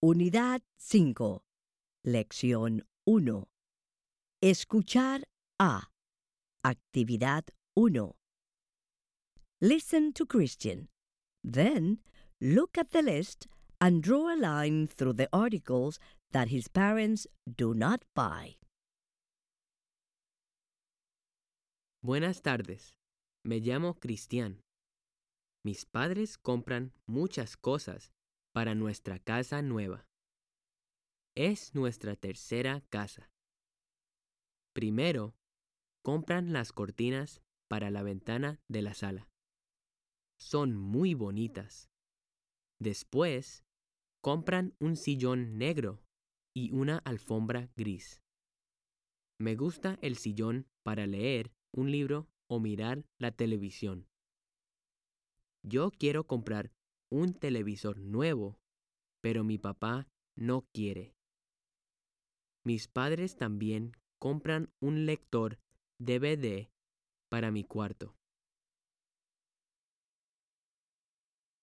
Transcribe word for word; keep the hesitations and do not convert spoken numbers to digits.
Unidad cinco. Lección uno. Escuchar a. Actividad uno. Listen to Christian. Then, look at the list and draw a line through the articles that his parents do not buy. Buenas tardes. Me llamo Cristian. Mis padres compran muchas cosas para nuestra casa nueva. Es nuestra tercera casa. Primero, compran las cortinas para la ventana de la sala. Son muy bonitas. Después, compran un sillón negro y una alfombra gris. Me gusta el sillón para leer un libro o mirar la televisión. Yo quiero comprar un televisor nuevo, pero mi papá no quiere. Mis padres también compran un lector D V D para mi cuarto.